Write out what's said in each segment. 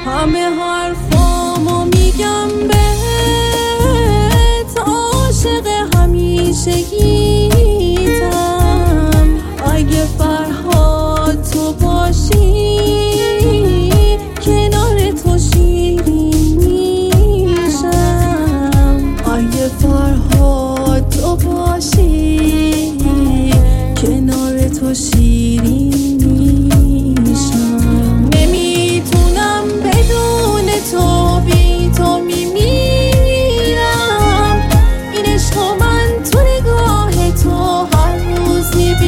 همه حرفامو میگم بهت، عاشق همیشگیتم. اگه فرهاد تو باشی کنار تو شیرین میشم. اگه فرهاد تو باشی کنار تو شیرین میشم. نمیتونم بدون تو، بی تو میمیرم. این عشقو من تو نگاه تو هر روز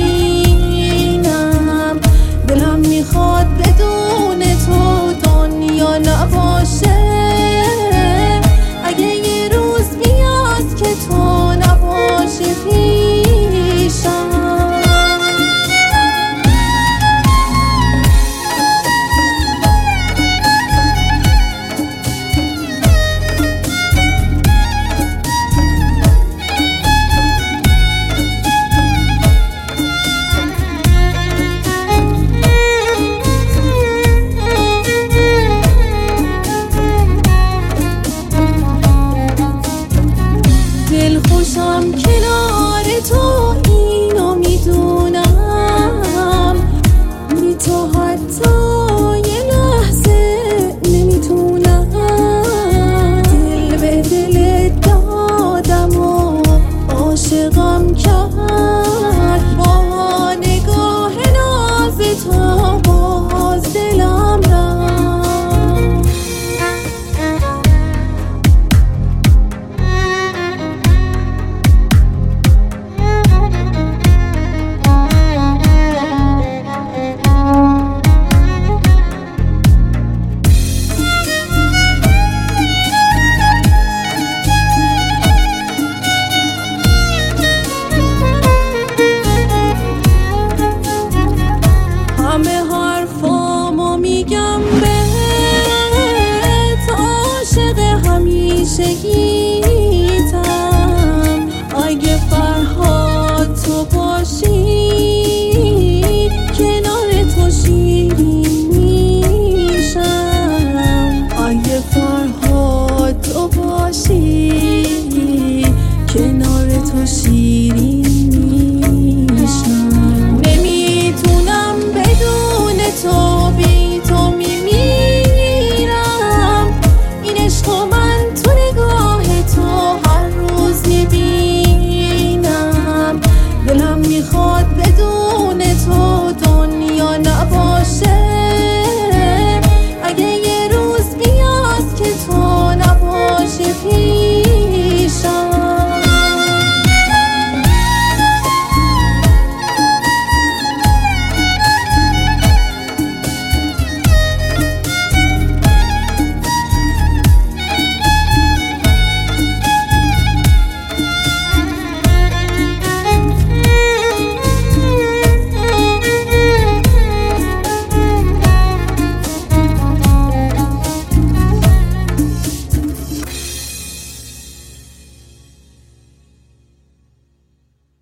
میبینم. دلم میخواد بدون تو دنیا نباشه. اگه یه روز بیاد که تو نباشی پیشم. دلخوشم کنار تو، اینو میدونم. بی تو حتی یه لحظه نمیتونم. دل به دلت دادم و عاشقم کرد. با نگاه ناز تو باز دلم رفت. همه حرفامو میگم بهت، عاشق همیشگی